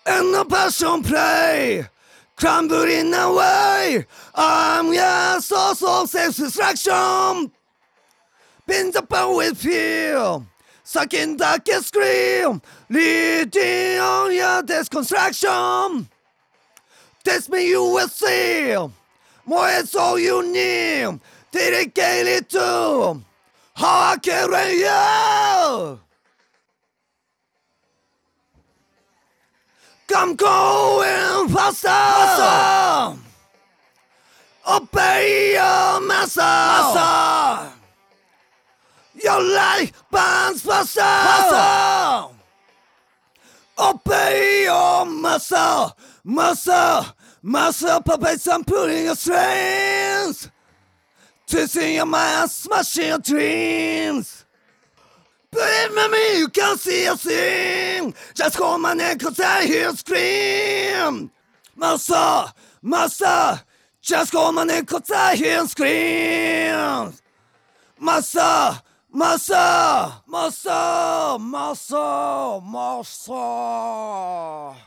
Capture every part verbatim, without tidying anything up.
And the passion play, crumbling away. I'm your source of self-destruction. Been the power with fear, sucking darkest scream, leading on your deconstruction. Test me, you will see. More is all you need. Dedicated to how I carry you. Come going faster, faster. Obey your master, master. Your life burns faster, faster. Obey your master, master. Master puppets and pulling your strings, twisting your mind, smashing your dreams. Believe me, you can't see a thing. Just call my name cause I hear you scream. Master, master, just call my name cause I hear you scream. Master, master, master, master, master.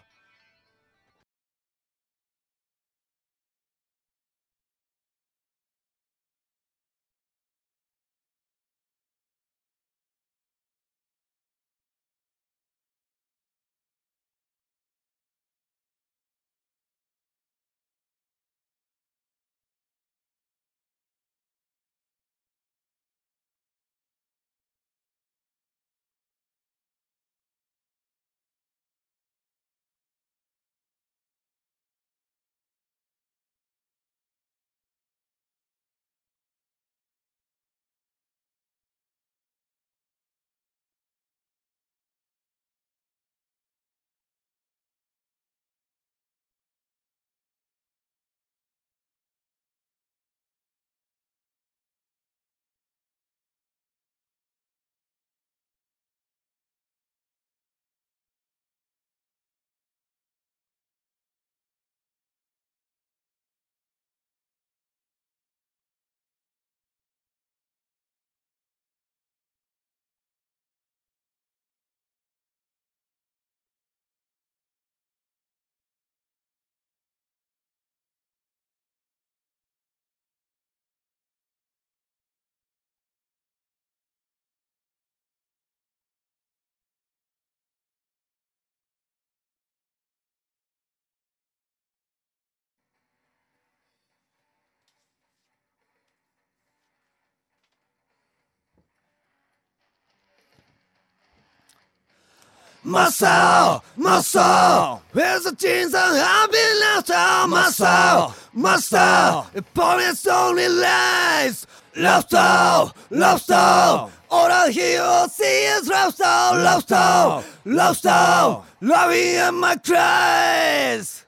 Muscle, muscle, where's the jeans and I've been left out? Muscle, muscle, it promised only lies. Lifestyle, lifestyle, all I hear or see is lifestyle, lifestyle, lifestyle, loving in my cries.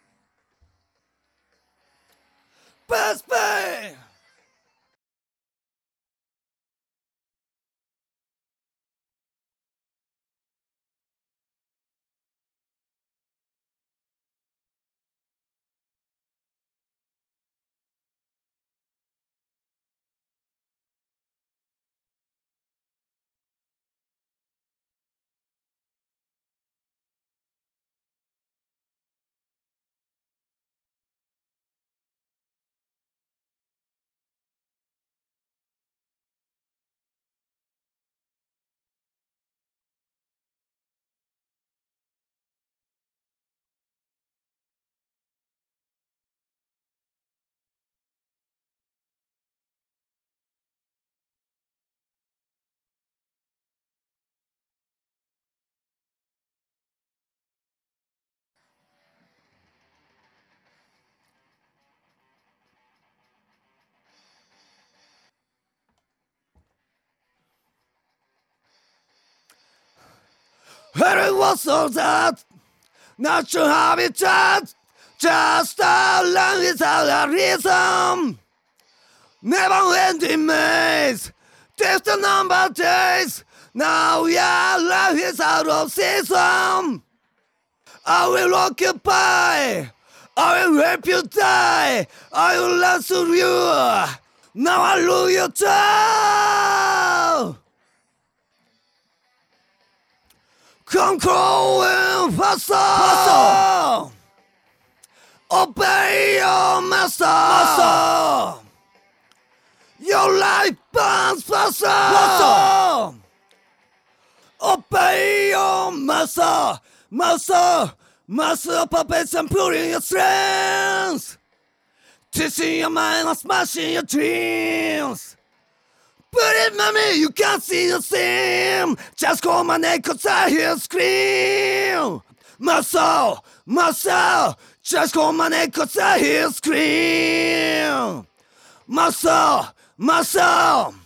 Best pain. It was all that natural habitat, just a long without a reason. Never ending maze, just a number of days. Now your life is out of season. I will occupy, I will help you die, I will answer you. Now I lose your time. conquering faster. Faster. Obey your master. Master. Your life burns faster. Faster. Obey your master. Master. Master of puppets and pulling your strings. Twisting your mind and smashing your dreams. But it, mommy, you can't see the same. Just call my name cause I hear you scream. Muscle, muscle. Just call my name cause I hear you scream. Muscle, muscle.